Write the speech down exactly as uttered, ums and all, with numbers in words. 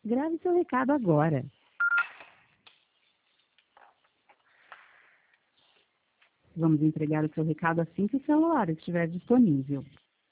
Grave seu recado agora. Vamos entregar o seu recado assim que o celular estiver disponível.